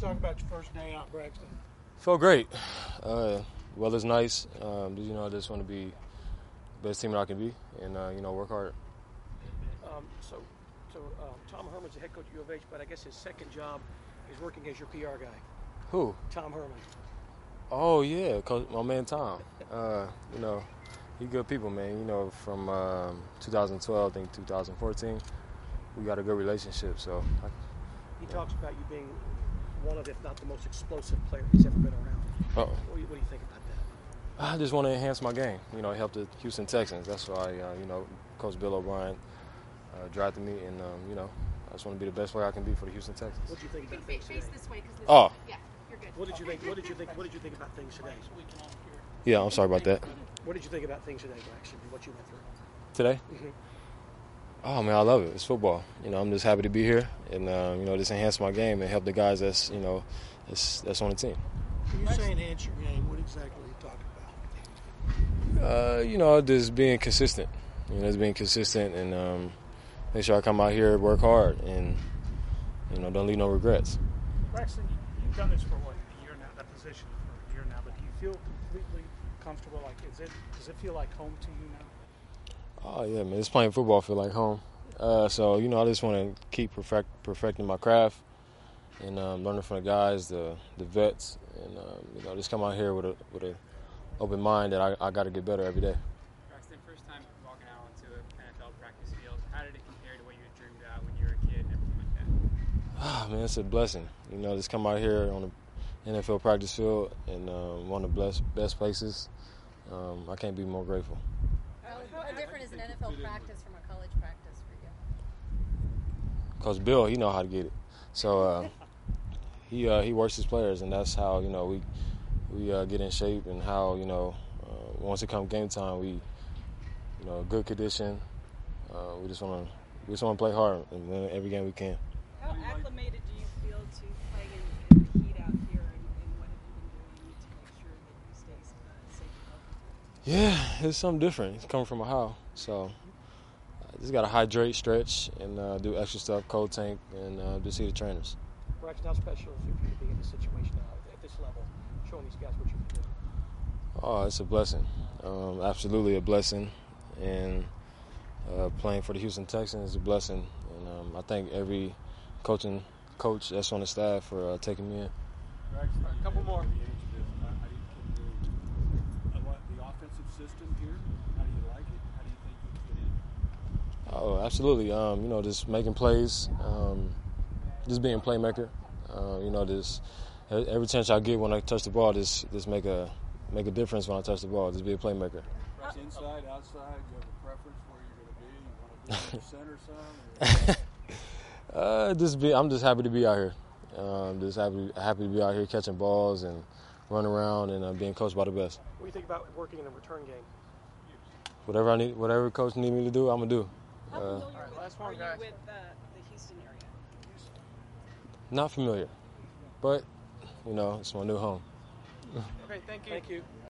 talk about your first day out, Braxton? Felt great. Weather's nice. I just want to be the best team that I can be and, work hard. Tom Herman's the head coach at U of H, but I guess his second job is working as your PR guy. Who? Tom Herman. Oh, yeah, my man Tom. He good people, man. From 2012, I think 2014, we got a good relationship. He talks about you being one of, if not the most explosive player he's ever been around. Uh-oh. What do you think about that? I just want to enhance my game. Help the Houston Texans. That's why, Coach Bill O'Brien drafted me, and I just want to be the best player I can be for the Houston Texans. What do you think about things today? Face this way, yeah, you're good. What did you think? What did you think about things today? Yeah, I'm sorry about that. What did you think about things today, Braxton? What you went through Today? Mm-hmm. Oh man, I love it. It's football. I'm just happy to be here, and just enhance my game and help the guys that's on the team. When you say enhance your game, what exactly are you talking about? Just being consistent. Just being consistent and make sure I come out here, work hard, and don't leave no regrets. Braxton, you've done this for a year now, that position for a year now, but do you feel completely comfortable? Does it feel like home to you now? Oh yeah, man, just playing football feel like home. I just want to keep perfecting my craft and learning from the guys, the vets, and just come out here with a open mind that I got to get better every day. Braxton, first time walking out onto an NFL practice field, how did it compare to what you had dreamed about when you were a kid and everything like that? Ah, man, it's a blessing. Just come out here on the NFL practice field and one of the best places. I can't be more grateful. How different is an NFL practice from a college practice for you? Coach Bill, he know how to get it. So he works his players, and that's how we get in shape, and how once it comes game time, we good condition. We just want to play hard and win every game we can. How acclimated do you feel to playing in the heat out here, and what have you been doing to make sure that you stay safe and healthy? Yeah, it's something different. It's coming from Ohio, so I just got to hydrate, stretch, and do extra stuff, cold tank, and just see the trainers. Braxton, how special is it for you to be in this situation now at this level, showing these guys what you can do? Oh, it's a blessing. Absolutely a blessing. And playing for the Houston Texans is a blessing. And I thank every coach that's on the staff for taking me in. A couple more. The offensive system here, how do you like it? How do you think you fit in? Oh, absolutely. Just making plays, just being a playmaker. Just every chance I get when I touch the ball, just make a difference when I touch the ball. Just be a playmaker. Inside, outside, do you have a preference where you're going to be? You want to be in the center some? I'm just happy to be out here. Just happy to be out here catching balls and running around and being coached by the best. What do you think about working in a return game? Whatever coach need me to do, I'm gonna do. How familiar are you with the Houston area? Not familiar, but it's my new home. Okay, thank you.